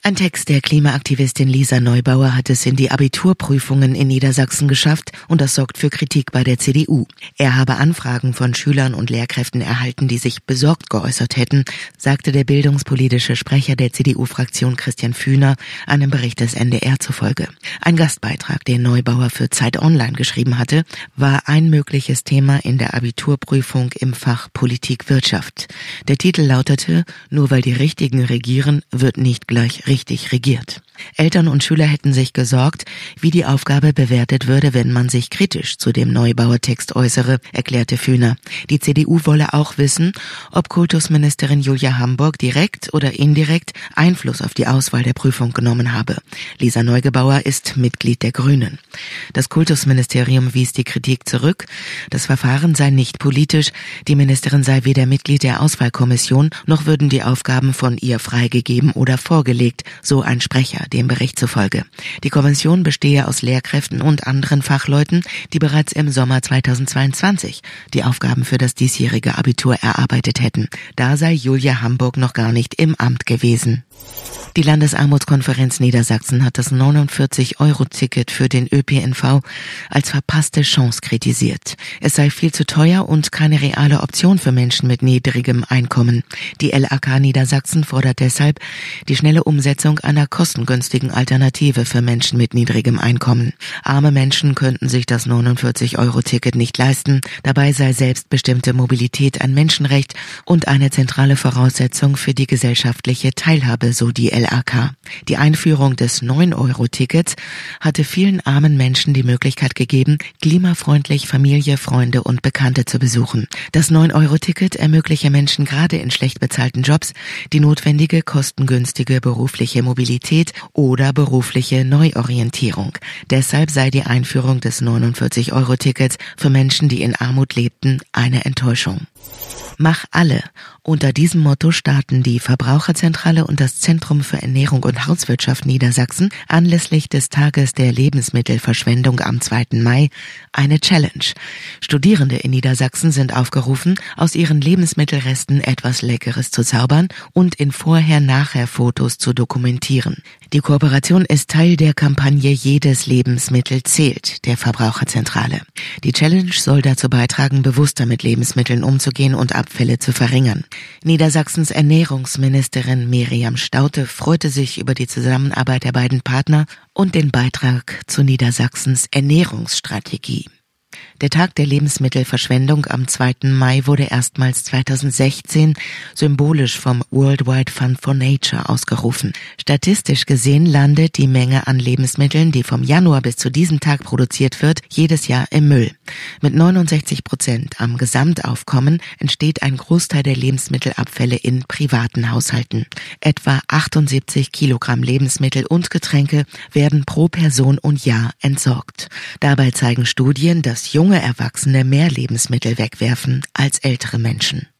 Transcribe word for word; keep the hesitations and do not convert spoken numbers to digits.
Ein Text der Klimaaktivistin Lisa Neubauer hat es in die Abiturprüfungen in Niedersachsen geschafft und das sorgt für Kritik bei der C D U. Er habe Anfragen von Schülern und Lehrkräften erhalten, die sich besorgt geäußert hätten, sagte der bildungspolitische Sprecher der C D U-Fraktion Christian Fühner einem Bericht des N D R zufolge. Ein Gastbeitrag, den Neubauer für Zeit Online geschrieben hatte, war ein mögliches Thema in der Abiturprüfung im Fach Politik Wirtschaft. Der Titel lautete: Nur weil die Richtigen regieren, wird nicht gleich richtig regiert. Eltern und Schüler hätten sich gesorgt, wie die Aufgabe bewertet würde, wenn man sich kritisch zu dem Neubauer-Text äußere, erklärte Fühner. Die C D U wolle auch wissen, ob Kultusministerin Julia Hamburg direkt oder indirekt Einfluss auf die Auswahl der Prüfung genommen habe. Lisa Neugebauer ist Mitglied der Grünen. Das Kultusministerium wies die Kritik zurück. Das Verfahren sei nicht politisch, die Ministerin sei weder Mitglied der Auswahlkommission, noch würden die Aufgaben von ihr freigegeben oder vorgelegt, so ein Sprecher dem Bericht zufolge. Die Kommission bestehe aus Lehrkräften und anderen Fachleuten, die bereits im Sommer zweitausendzweiundzwanzig die Aufgaben für das diesjährige Abitur erarbeitet hätten. Da sei Julia Hamburg noch gar nicht im Amt gewesen. Die Landesarmutskonferenz Niedersachsen hat das neunundvierzig Euro Ticket für den Ö P N V als verpasste Chance kritisiert. Es sei viel zu teuer und keine reale Option für Menschen mit niedrigem Einkommen. Die L A K Niedersachsen fordert deshalb die schnelle Umsetzung einer kostengünstigen Alternative für Menschen mit niedrigem Einkommen. Arme Menschen könnten sich das neunundvierzig Euro Ticket nicht leisten. Dabei sei selbstbestimmte Mobilität ein Menschenrecht und eine zentrale Voraussetzung für die gesellschaftliche Teilhabe, so die L A K. Die Einführung des neun Euro Tickets hatte vielen armen Menschen die Möglichkeit gegeben, klimafreundlich Familie, Freunde und Bekannte zu besuchen. Das neun Euro Ticket ermögliche Menschen gerade in schlecht bezahlten Jobs die notwendige kostengünstige berufliche Mobilität oder berufliche Neuorientierung. Deshalb sei die Einführung des neunundvierzig Euro Tickets für Menschen, die in Armut lebten, eine Enttäuschung. Mach alle. Unter diesem Motto starten die Verbraucherzentrale und das Zentrum für Ernährung und Hauswirtschaft Niedersachsen anlässlich des Tages der Lebensmittelverschwendung am zweiten Mai eine Challenge. Studierende in Niedersachsen sind aufgerufen, aus ihren Lebensmittelresten etwas Leckeres zu zaubern und in Vorher-Nachher-Fotos zu dokumentieren. Die Kooperation ist Teil der Kampagne Jedes Lebensmittel zählt der Verbraucherzentrale. Die Challenge soll dazu beitragen, bewusster mit Lebensmitteln umzugehen und Abfälle zu verringern. Niedersachsens Ernährungsministerin Miriam Staudte freute sich über die Zusammenarbeit der beiden Partner und den Beitrag zu Niedersachsens Ernährungsstrategie. Der Tag der Lebensmittelverschwendung am zweiten Mai wurde erstmals zweitausendsechzehn symbolisch vom World Wide Fund for Nature ausgerufen. Statistisch gesehen landet die Menge an Lebensmitteln, die vom Januar bis zu diesem Tag produziert wird, jedes Jahr im Müll. Mit neunundsechzig Prozent am Gesamtaufkommen entsteht ein Großteil der Lebensmittelabfälle in privaten Haushalten. Etwa achtundsiebzig Kilogramm Lebensmittel und Getränke werden pro Person und Jahr entsorgt. Dabei zeigen Studien, dass junge Erwachsene mehr Lebensmittel wegwerfen als ältere Menschen.